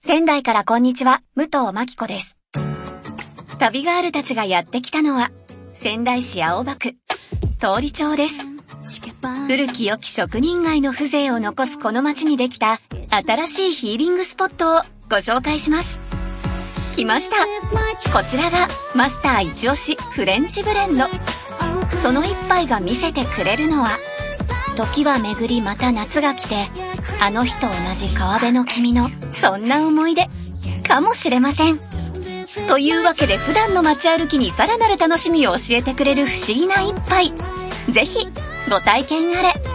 仙台からこんにちは、武藤真紀子です。旅ガールたちがやってきたのは、仙台市青葉区、総理町です。古き良き職人街の風情を残すこの街にできた、新しいヒーリングスポットをご紹介します。来ました。こちらが、マスター一押しフレンチブレンド。その一杯が見せてくれるのは、時は巡りまた夏が来て、あの日と同じ川辺の君のそんな思い出かもしれません。というわけで普段の街歩きにさらなる楽しみを教えてくれる不思議な一杯。ぜひご体験あれ。